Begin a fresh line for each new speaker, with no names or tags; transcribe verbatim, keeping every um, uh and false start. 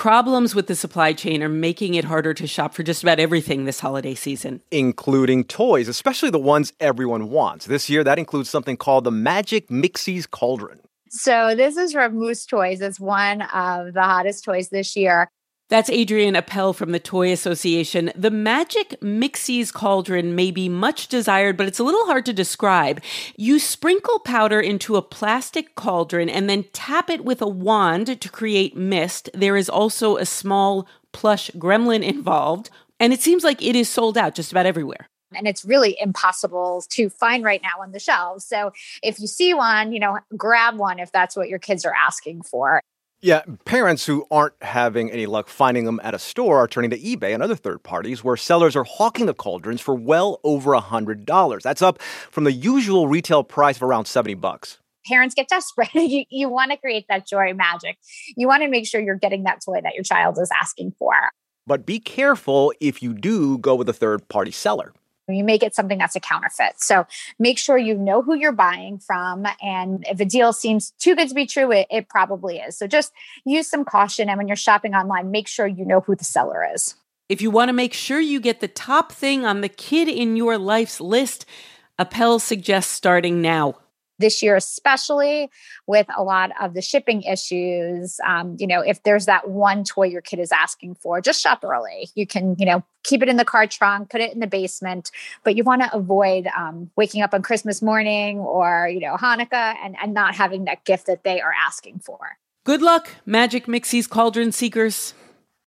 problems with the supply chain are making it harder to shop for just about everything this holiday season.
Including toys, especially the ones everyone wants. This year, that includes something called the Magic Mixies Cauldron.
So this is from Moose Toys. It's one of the hottest toys this year.
That's Adrienne Appel from the Toy Association. The Magic Mixies Cauldron may be much desired, but it's a little hard to describe. You sprinkle powder into a plastic cauldron and then tap it with a wand to create mist. There is also a small plush gremlin involved, and it seems like it is sold out just about everywhere.
And it's really impossible to find right now on the shelves. So if you see one, you know, grab one if that's what your kids are asking for.
Yeah, parents who aren't having any luck finding them at a store are turning to eBay and other third parties where sellers are hawking the cauldrons for well over one hundred dollars. That's up from the usual retail price of around seventy bucks.
Parents get desperate. you you want to create that joy magic. You want to make sure you're getting that toy that your child is asking for.
But be careful if you do go with a third-party seller.
You may get something that's a counterfeit. So make sure you know who you're buying from. And if a deal seems too good to be true, it, it probably is. So just use some caution. And when you're shopping online, make sure you know who the seller is.
If you want to make sure you get the top thing on the kid in your life's list, Appel suggests starting now.
This year, especially with a lot of the shipping issues, um, you know, if there's that one toy your kid is asking for, just shop early. You can, you know, keep it in the car trunk, put it in the basement, but you want to avoid um, waking up on Christmas morning or, you know, Hanukkah and, and not having that gift that they are asking for.
Good luck, Magic Mixies Cauldron Seekers.